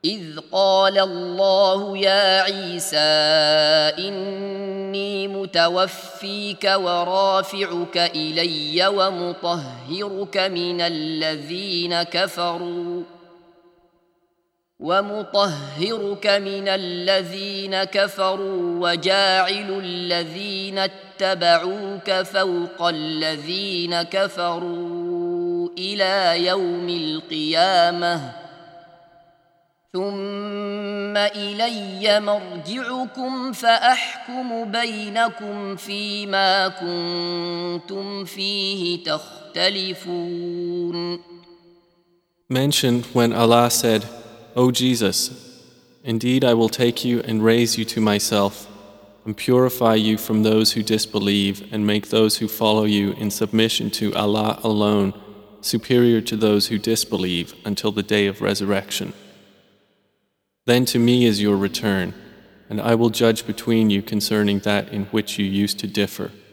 إذ قال الله يا عيسى إني متوفيك ورافعك إلي ومطهرك من الذين كفروا وجاعل الذين اتبعوك فوق الذين كفروا إلى يوم القيامة ثم إلي مرجعكم فأحكم بينكم فيما كنتم فيه تختلفون. Mention when Allah said, O Jesus, indeed I will take you and raise you to myself, and purify you from those who disbelieve, and make those who follow you in submission to Allah alone superior to those who disbelieve until the day of resurrection. Then to me is your return, and I will judge between you concerning that in which you used to differ.